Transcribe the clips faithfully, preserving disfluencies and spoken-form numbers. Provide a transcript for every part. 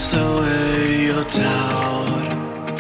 cast away your doubt.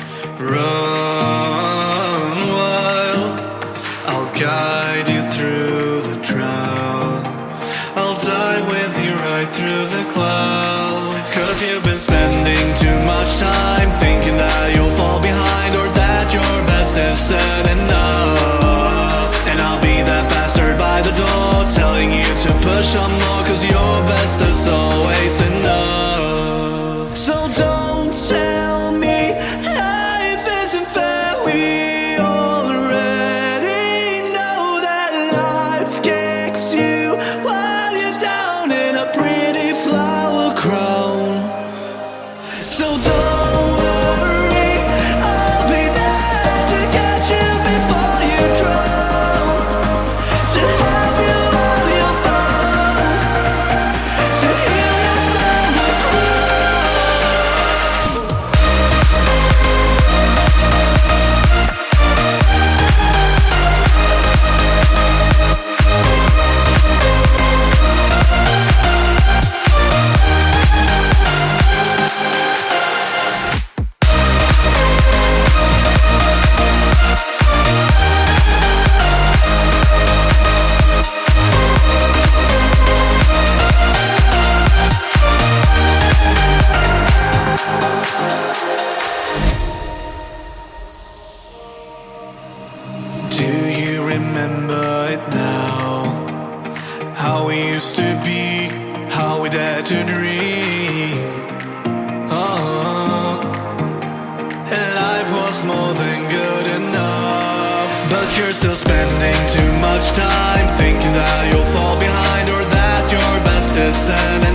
Run wild, I'll guide you through the crowd. I'll die with you right through the clouds. Cause you've been spending too much time thinking that you'll fall behind, or that your best isn't enough. And I'll be that bastard by the door telling you to push on more, cause your best is always enough. So don't tell me life isn't fair. We already know that life kicks you while you're down in a pretty flower crown. So don't worry, I'll be there to catch you before you drown, to help you while you're bound, to heal you from the Do you remember it now? How we used to be, how we dared to dream. Oh, and life was more than good enough. But you're still spending too much time thinking that you'll fall behind, or that your best isn't